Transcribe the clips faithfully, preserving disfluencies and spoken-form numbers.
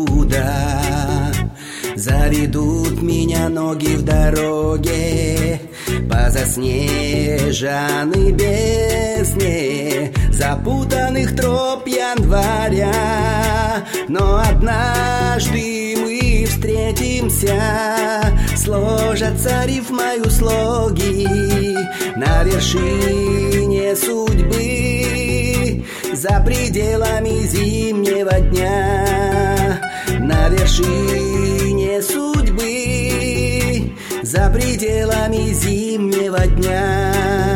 откуда заведут меня ноги в дороге по заснеженной бездне запутанных троп января. Но однажды мы встретимся, сложатся рифмою слоги на вершине судьбы, за пределами зимнего дня. На вершине судьбы, за пределами зимнего дня.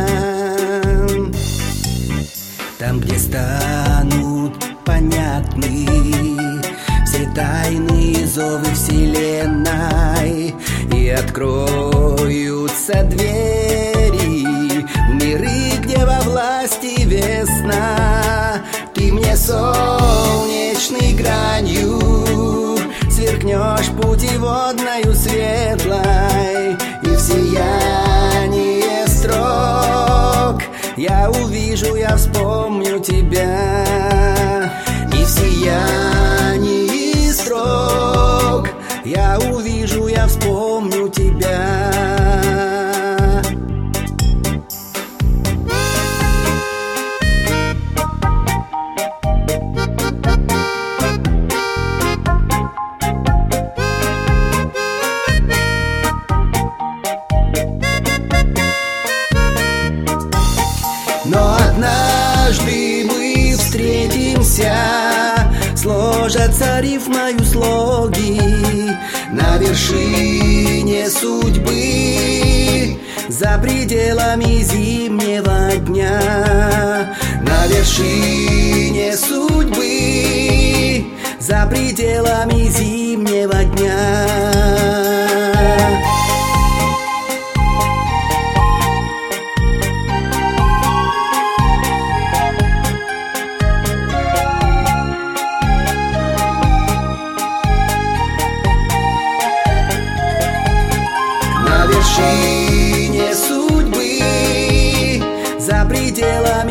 Там, где станут понятны все тайны зовы вселенной, и откроются двери в миры, где во власти весна. Ты мне солнечной гранью сверкнешь путеводною светлой, и в сиянии строк я увижу, я вспомню тебя. И в сиянии строк я увижу, я вспомню тебя. Но однажды мы встретимся, сложатся рифмою слоги на вершине судьбы, за пределами зимнего дня. На вершине судьбы, за пределами зимнего дня. На вершине судьбы, за пределами